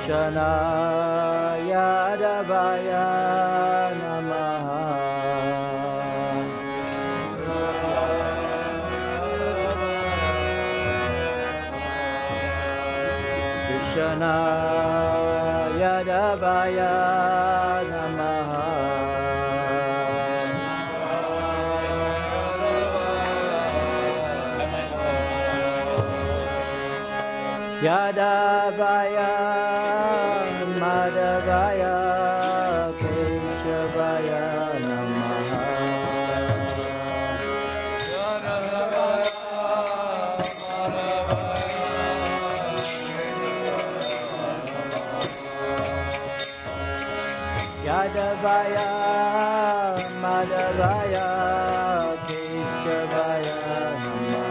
Krishna Yadavaya Namaha Krishna Yadavaya Namaha Yadavaya Madhavaya Keshavaya Namaha Yadavaya Madhavaya Keshavaya Namaha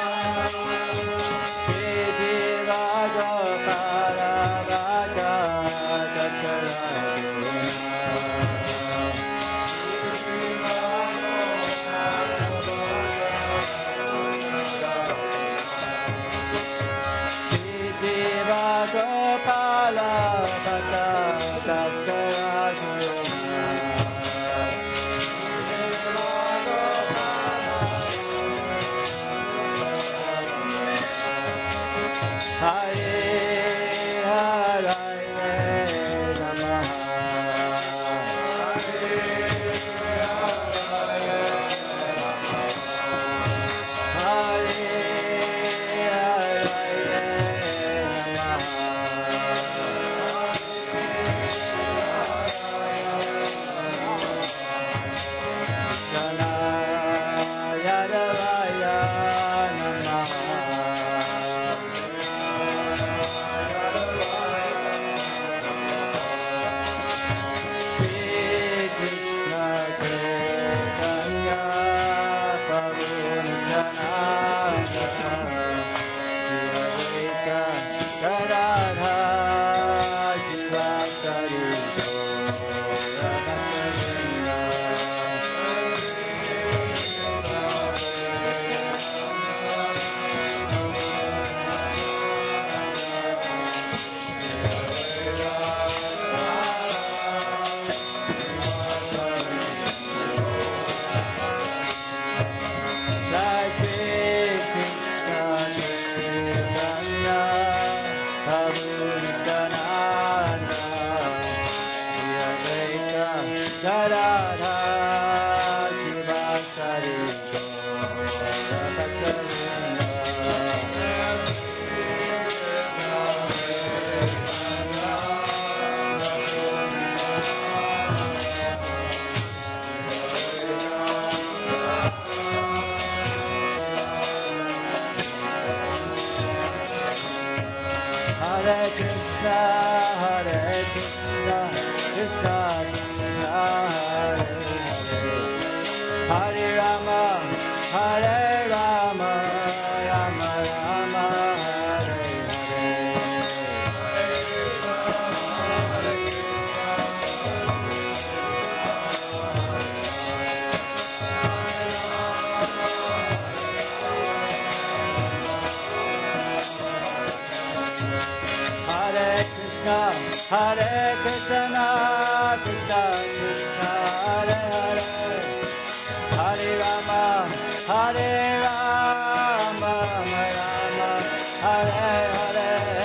Raja Nityananda Shri Advaita Gadadhara Shivasari Gaura Bhaktavrinda Hare Krishna, Krishna Krishna, Hare Hare, Hare Rama, Hare Rama, Rama Rama, Hare Hare Krishna, Hare Krishna, Krishna Krishna, Hare Hare, Hare Rama, Hare Rama, Rama Rama, Hare Hare.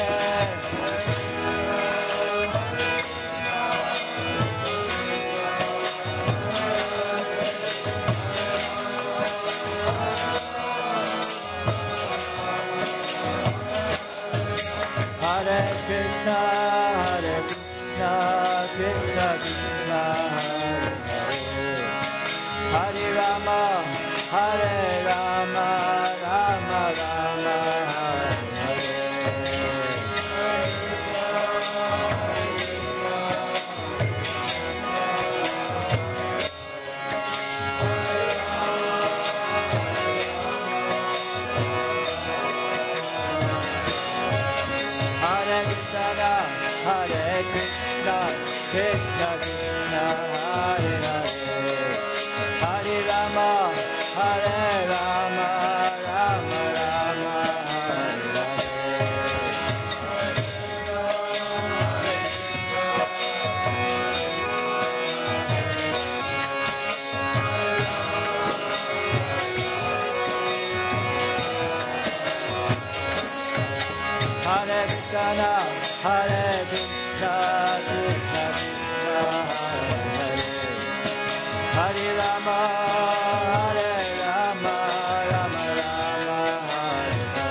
Hare Krishna, Hare Krishna, Krishna Krishna, Hare Hare, Hare Rama, Hare Rama, Rama Rama, Hare Hare. Hare Krishna, Hare Krishna, Krishna Krishna, Hare Hare, Hare Rama, Hare Rama, Rama Rama, Hare Hare Krishna, Hare Krishna, Krishna Krishna, Hare Hare, Hare Rama, Hare Rama, Rama Rama, Hare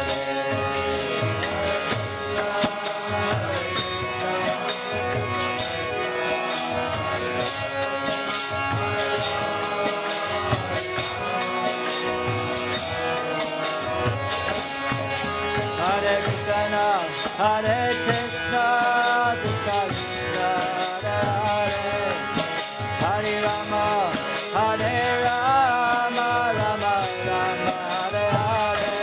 Hare Krishna, Hare Krishna, Krishna Krishna, Hare Hare, Hare Rama, Hare Rama, Rama Rama, Hare Hare.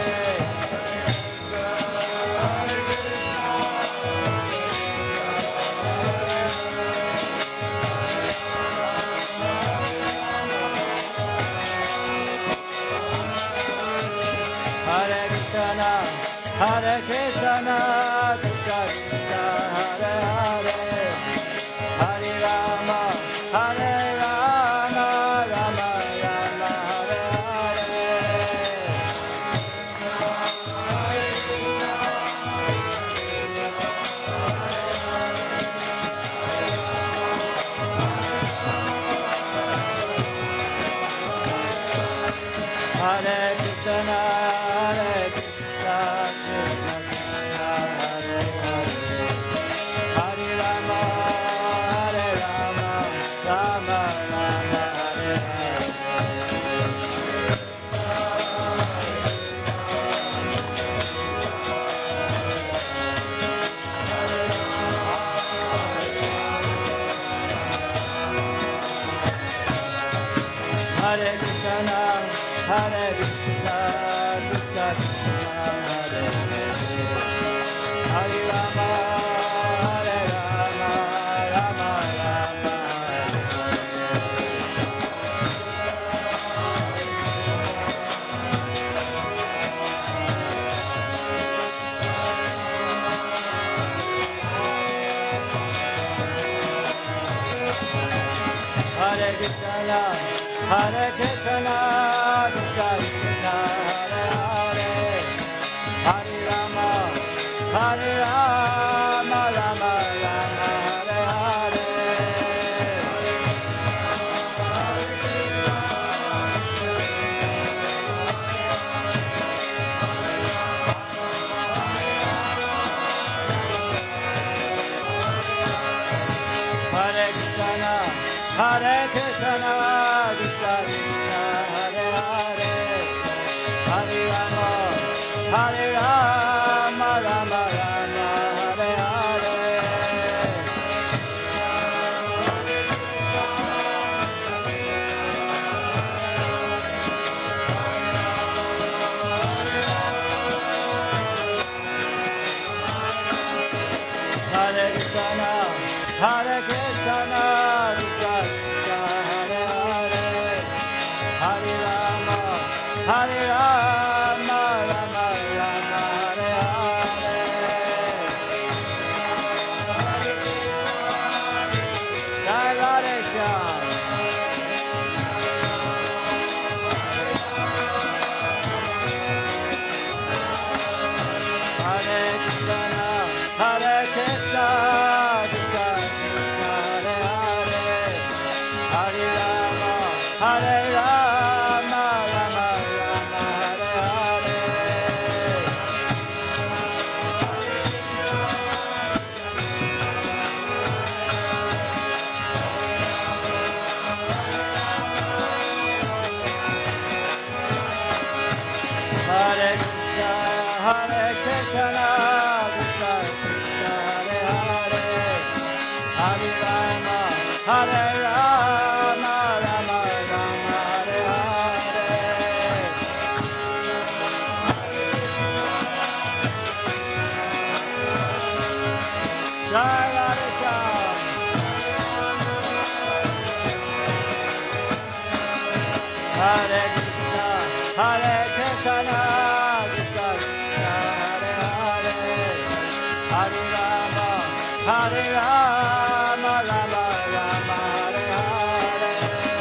Hare Krishna, Hare Krishna, Krishna Krishna, Hare Hare, Hare Rama, Hare Rama, Rama Rama, Hare Hare. Hare Krishna, Hare Krishna, Krishna Krishna, Hare Hare, Hare Rama, Hare Rama, Rama Rama, Hare Hare. Hare Krishna, Hare Krishna, Krishna Krishna, Hare Hare, Hare Rama, Hare Rama, Rama Rama, Hare Krishna, Hare Krishna, Krishna Krishna, Hare Hare, Hare Rama, Hare Rama. Hare Krishna, Krishna Krishna, Hare Hare, Hare Rama, Hare Rama, Rama Rama, Hare Hare. Hare Krishna, Hare Krishna, Krishna Krishna, Hare Hare, Hare Rama, Hare Rama, Rama Rama, Hare Hare. Jai Radhe Shyam. Hare Krishna, Hare Krishna, Krishna Krishna, Hare Hare, Hare Rama, Hare Rama, Rama Rama, Hare Hare. Hare Krishna, Hare Krishna, Krishna Krishna, Hare Hare, Hare Rama, Hare Rama, Rama Rama, Hare Hare. Jai Radhe Shyam. Hare Krishna, Hare Krishna, Krishna Krishna, Hare Hare, Hare Rama, Hare Rama, Rama Rama, Hare Hare.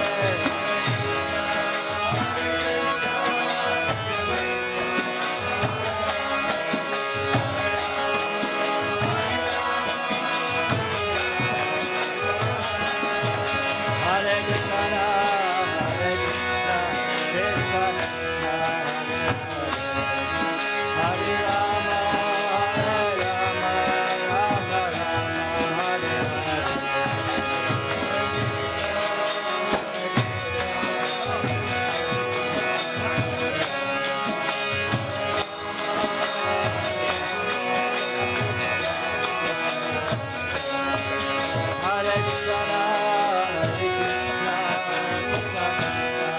Hare Krishna, Hare Krishna, Krishna Krishna, Hare Hare, Hare Rama, Hare Rama, Rama Rama, Hare Hare. Hare Krishna, Hare Krishna, Krishna Krishna,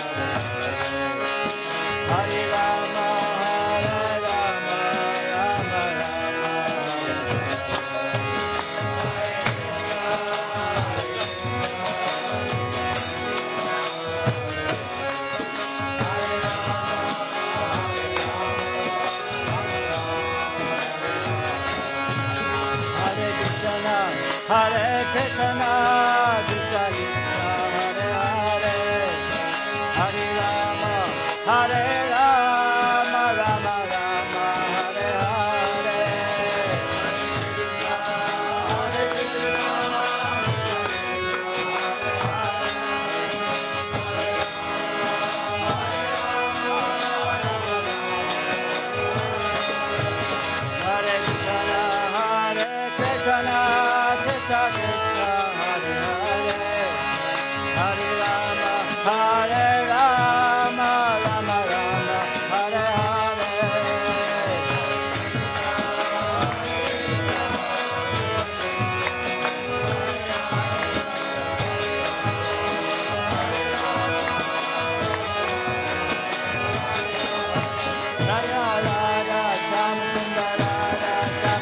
Hare Rama, Hare Rama, Rama Rama, Hare Krishna, Hare Krishna, Krishna Krishna, Hare Hare, Hare Rama, Hare Rama, Rama Rama, Hare Hare. Hare Krishna, Hare Krishna, Krishna Krishna, Hare Hare, Hare Rama, Hare Rama, Rama Rama, Hare Hare. Jaya Radha Shyam Sundar Radha Shyam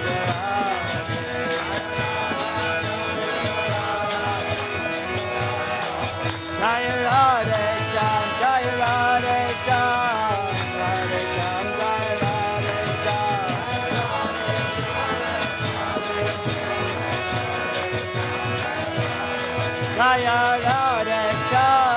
Sundar. Jaya Radha Shyam, Jaya Radha Shyam, Radha Shyam, Jaya Radha Shyam. Jaya Radha Shyam.